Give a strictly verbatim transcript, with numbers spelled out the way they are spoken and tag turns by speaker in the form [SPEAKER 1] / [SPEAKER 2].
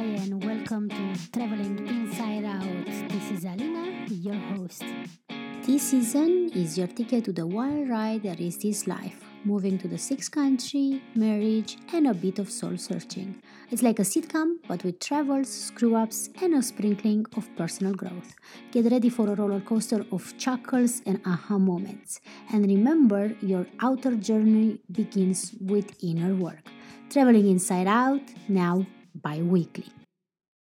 [SPEAKER 1] and welcome to Traveling Inside Out. This is Alina, your host. This season is your ticket to the wild ride that is this life, moving to the sixth country, marriage, and a bit of soul searching. It's like a sitcom, but with travels, screw ups, and a sprinkling of personal growth. Get ready for a roller coaster of chuckles and aha moments. And remember, your outer journey begins with inner work. Traveling Inside Out, now bi weekly.